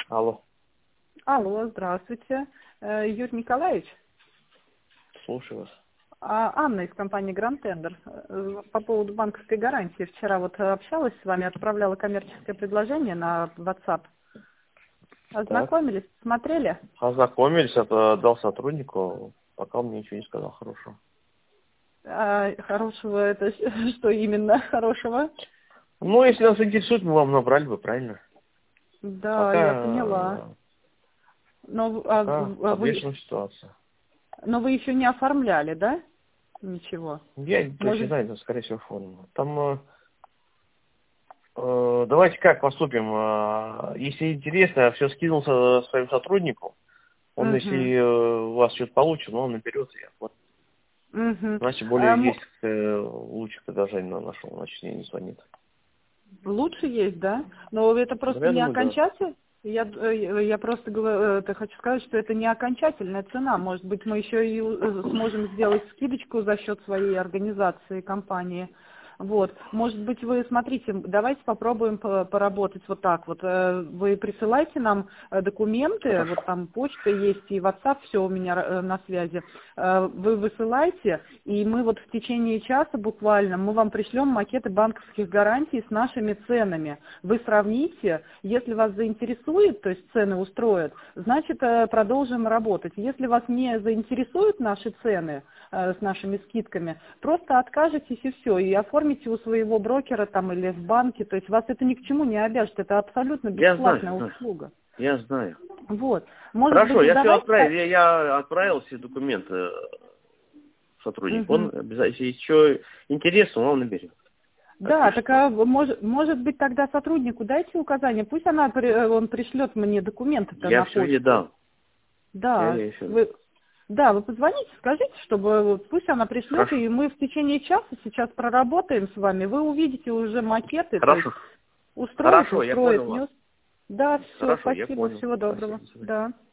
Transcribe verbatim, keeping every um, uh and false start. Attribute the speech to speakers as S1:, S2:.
S1: Алло.
S2: Алло, здравствуйте. Э, Юрий Николаевич?
S1: Слушаю вас.
S2: А, Анна из компании Grand Tender. Э, По поводу банковской гарантии. Вчера вот общалась с вами, отправляла коммерческое предложение на WhatsApp.
S1: Так.
S2: Ознакомились, смотрели?
S1: Ознакомились, это дал сотруднику, пока он мне ничего не сказал хорошего.
S2: А, хорошего, это что именно хорошего?
S1: Ну, если нас интересует, мы вам набрали бы, правильно?
S2: Да, я поняла.
S1: Пока,
S2: Но, а,
S1: пока
S2: а вы,
S1: подвешенная ситуация.
S2: но вы еще не оформляли, да? Ничего.
S1: Я точно не
S2: Может,
S1: знаю, это, скорее всего, форма. Там, э, э, давайте как поступим. Э, если интересно, я все скинул со- своему сотруднику. Он,
S2: угу,
S1: если э, у вас что-то получит, ну, он наберет. Я, вот.
S2: угу.
S1: Значит,
S2: А,
S1: более
S2: мо-
S1: есть э, лучших предложений на нашел, значит, мне не звонит.
S2: Лучше есть, да? Но это
S1: Ну,
S2: просто
S1: я
S2: не
S1: думаю, да.
S2: окончательно. Я, э, я просто говорю, э, это хочу сказать, что это не окончательная цена. Может быть, мы еще и э, сможем сделать скидочку за счет своей организации, компании. Вот. Может быть, вы смотрите, давайте попробуем по- поработать вот так вот. Э, Вы присылайте нам э, документы,
S1: Хорошо.
S2: вот там почта есть и WhatsApp, все у меня э, на связи. Э, Вы высылайте, и мы вот в течение часа буквально, мы вам пришлем макеты банковских гарантий с нашими ценами. Вы сравните, если вас заинтересует, то есть цены устроят, значит э, продолжим работать. Если вас не заинтересуют наши цены э, с нашими скидками, просто откажетесь и все, и оформите у своего брокера там или в банке, то есть вас это ни к чему не обяжет, это абсолютно
S1: Я знаю,
S2: бесплатная
S1: знаю.
S2: услуга.
S1: Я знаю.
S2: Вот. Может
S1: Хорошо,
S2: быть,
S1: я все
S2: давайте...
S1: отправил. Я, я отправил все документы сотруднику. Он
S2: Мгм.
S1: обязательно, если еще интересно, он наберет.
S2: Да,
S1: Отпишет
S2: так
S1: вам.
S2: а, может, может быть тогда сотруднику дайте указание, пусть она, при- э, он пришлет мне документы-то
S1: Я
S2: на
S1: все ей
S2: почту.
S1: дам. Я
S2: Да,
S1: ей все дам.
S2: вы, да, вы позвоните, скажите, чтобы вот пусть она пришлет,
S1: Хорошо.
S2: и мы в течение часа сейчас проработаем с вами, вы увидите уже макеты, то есть
S1: Хорошо.
S2: устроит,
S1: Хорошо, я
S2: устроит,
S1: понял
S2: не
S1: вас.
S2: ус- Да, все,
S1: Хорошо, я
S2: спасибо,
S1: понял.
S2: всего
S1: Спасибо.
S2: доброго.
S1: До свидания.
S2: Да.